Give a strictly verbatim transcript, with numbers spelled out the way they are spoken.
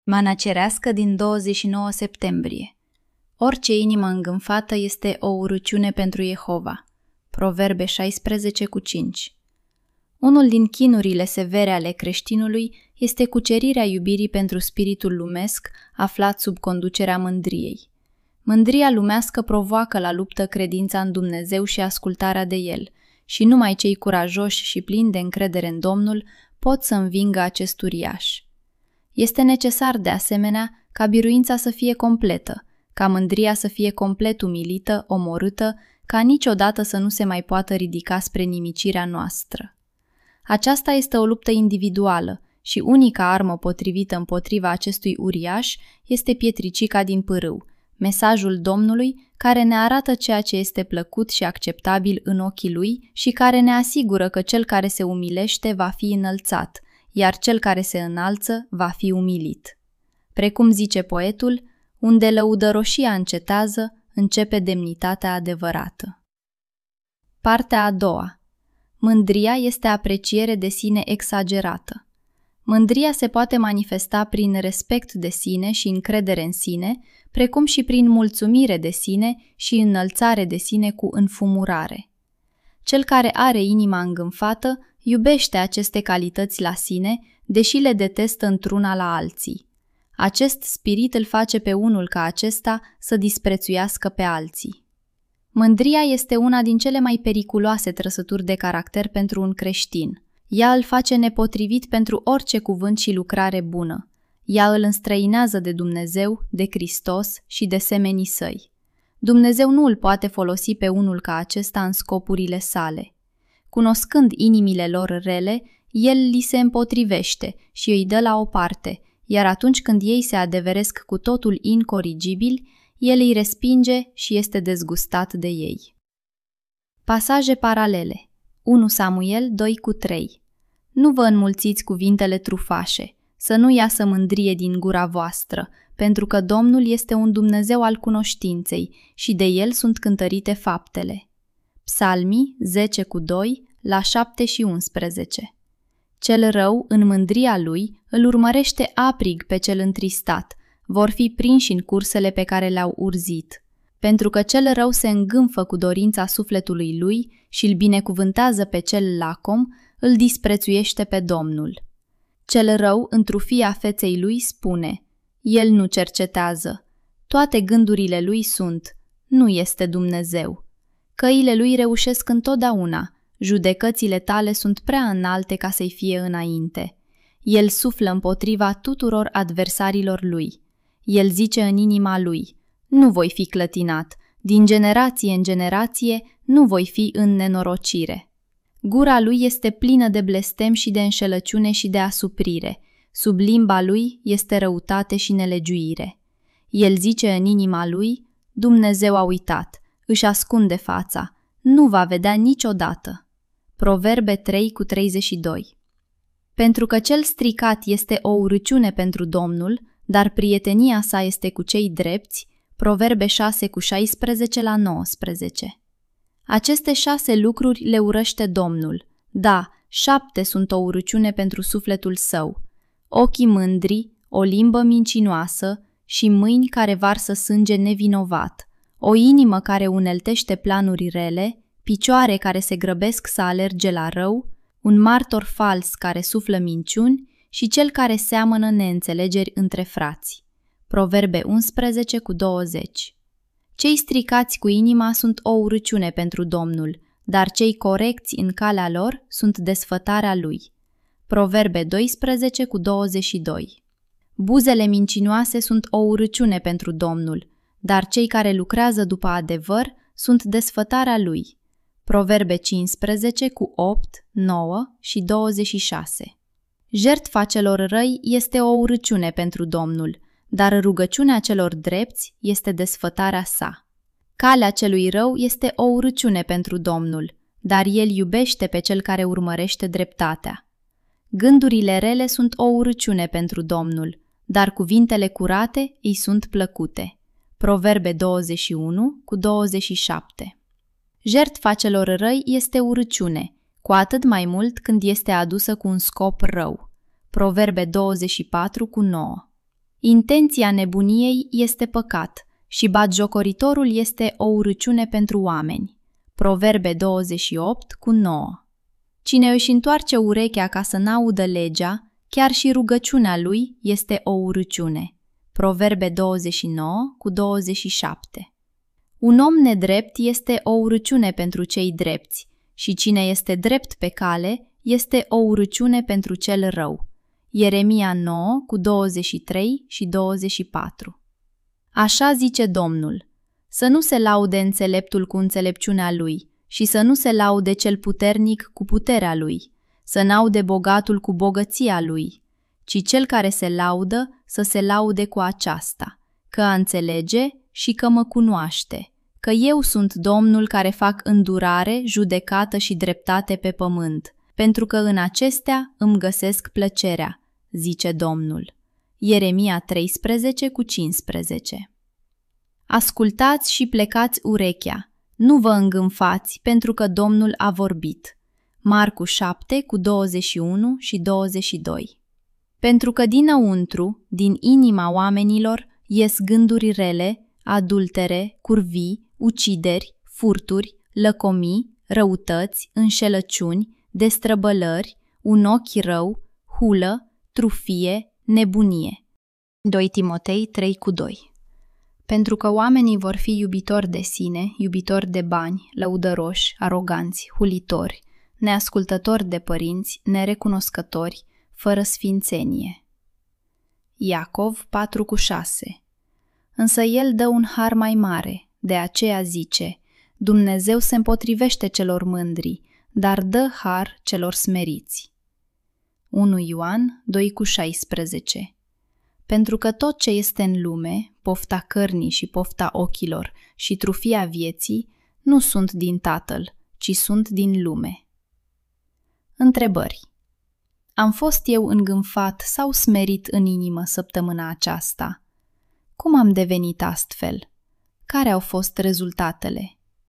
Mana cerească din douăzeci și nouă septembrie. Orice inimă îngânfată este o urăciune pentru Jehova. Proverbe șaisprezece cu cinci. Unul din chinurile severe ale creștinului este cucerirea iubirii pentru spiritul lumesc aflat sub conducerea mândriei. Mândria lumească provoacă la luptă credința în Dumnezeu și ascultarea de El, și numai cei curajoși și plini de încredere în Domnul pot să învingă acest uriaș. Este necesar, de asemenea, ca biruința să fie completă, ca mândria să fie complet umilită, omorâtă, ca niciodată să nu se mai poată ridica spre nimicirea noastră. Aceasta este o luptă individuală și unica armă potrivită împotriva acestui uriaș este pietricica din pârâu, mesajul Domnului care ne arată ceea ce este plăcut și acceptabil în ochii Lui și care ne asigură că cel care se umilește va fi înălțat, iar cel care se înalță va fi umilit. Precum zice poetul, unde lăudăroșia încetează, începe demnitatea adevărată. Partea a doua. Mândria este apreciere de sine exagerată. Mândria se poate manifesta prin respect de sine și încredere în sine, precum și prin mulțumire de sine și înălțare de sine cu înfumurare. Cel care are inima îngânfată iubește aceste calități la sine, deși le detestă într-una la alții. Acest spirit îl face pe unul ca acesta să disprețuiască pe alții. Mândria este una din cele mai periculoase trăsături de caracter pentru un creștin. Ea îl face nepotrivit pentru orice cuvânt și lucrare bună. Ea îl înstrăinează de Dumnezeu, de Hristos și de semenii săi. Dumnezeu nu îl poate folosi pe unul ca acesta în scopurile sale. Cunoscând inimile lor rele, el li se împotrivește și îi dă la o parte, iar atunci când ei se adeveresc cu totul incorigibili, el îi respinge și este dezgustat de ei. Pasaje paralele. unu Samuel doi cu trei. Nu vă înmulțiți cuvintele trufașe, să nu iasă mândrie din gura voastră, pentru că Domnul este un Dumnezeu al cunoștinței și de El sunt cântărite faptele. Psalmii zece cu doi la șapte și unsprezece. Cel rău, în mândria lui, îl urmărește aprig pe cel întristat, vor fi prinși în cursele pe care le-au urzit. Pentru că cel rău se îngânfă cu dorința sufletului lui și îl binecuvântează pe cel lacom, îl disprețuiește pe Domnul. Cel rău, într-o fie a feței lui, spune, el nu cercetează. Toate gândurile lui sunt, nu este Dumnezeu. Căile lui reușesc întotdeauna, judecățile tale sunt prea înalte ca să-i fie înainte. El suflă împotriva tuturor adversarilor lui. El zice în inima lui, nu voi fi clătinat, din generație în generație nu voi fi în nenorocire. Gura lui este plină de blestem și de înșelăciune și de asuprire. Sub limba lui este răutate și nelegiuire. El zice în inima lui, Dumnezeu a uitat, își ascunde fața, nu va vedea niciodată. Proverbe trei cu treizeci și doi. Pentru că cel stricat este o urăciune pentru Domnul, dar prietenia sa este cu cei drepți, Proverbe șase cu șaisprezece la nouăsprezece. Aceste șase lucruri le urăște Domnul. Da, șapte sunt o urăciune pentru sufletul său. Ochii mândri, o limbă mincinoasă și mâini care varsă sânge nevinovat, o inimă care uneltește planuri rele, picioare care se grăbesc să alerge la rău, un martor fals care suflă minciuni și cel care seamănă neînțelegeri între frați. Proverbe unsprezece cu douăzeci. Cei stricați cu inima sunt o urăciune pentru Domnul, dar cei corecți în calea lor sunt desfătarea lui. Proverbe doisprezece cu douăzeci și doi. Buzele mincinoase sunt o urăciune pentru Domnul, dar cei care lucrează după adevăr sunt desfătarea lui. Proverbe cincisprezece cu opt, nouă și douăzeci și șase. Jertfa celor răi este o urăciune pentru Domnul, dar rugăciunea celor drepți este desfătarea sa. Calea celui rău este o urăciune pentru Domnul, dar el iubește pe cel care urmărește dreptatea. Gândurile rele sunt o urăciune pentru Domnul, dar cuvintele curate îi sunt plăcute. Proverbe douăzeci și unu cu douăzeci și șapte. Jertfa celor răi este urăciune, cu atât mai mult când este adusă cu un scop rău. Proverbe douăzeci și patru cu nouă. Intenția nebuniei este păcat și batjocoritorul este o urăciune pentru oameni. Proverbe douăzeci și opt cu nouă. Cine își întoarce urechea ca să n-audă legea, chiar și rugăciunea lui este o urăciune. Proverbe douăzeci și nouă cu douăzeci și șapte. Un om nedrept este o urăciune pentru cei drepți și cine este drept pe cale este o urăciune pentru cel rău. Ieremia nouă cu douăzeci și trei și douăzeci și patru. Așa zice Domnul: să nu se laude înțeleptul cu înțelepciunea lui și să nu se laude cel puternic cu puterea lui, să n-aude bogatul cu bogăția lui, ci cel care se laudă să se laude cu aceasta, că înțelege și că mă cunoaște, că eu sunt Domnul care fac îndurare, judecată și dreptate pe pământ, pentru că în acestea îmi găsesc plăcerea, zice Domnul. Ieremia treisprezece cu cincisprezece. Ascultați și plecați urechea, nu vă îngânfați pentru că Domnul a vorbit. Marcu șapte cu douăzeci și unu și douăzeci și doi. Pentru că dinăuntru, din inima oamenilor, ies gânduri rele, adultere, curvii, ucideri, furturi, lăcomii, răutăți, înșelăciuni, destrăbălări, un ochi rău, hulă, trufie, nebunie. doi Timotei trei cu doi. Pentru că oamenii vor fi iubitori de sine, iubitori de bani, lăudăroși, aroganți, hulitori, neascultători de părinți, nerecunoscători, fără sfințenie. Iacov patru cu șase. Însă el dă un har mai mare, de aceea zice: Dumnezeu se împotrivește celor mândri, dar dă har celor smeriți. unu Ioan doi cu șaisprezece. Pentru că tot ce este în lume, pofta cărnii și pofta ochilor și trufia vieții, nu sunt din Tatăl, ci sunt din lume. Întrebări. Am fost eu îngânfat sau smerit în inimă săptămâna aceasta? Cum am devenit astfel? Care au fost rezultatele?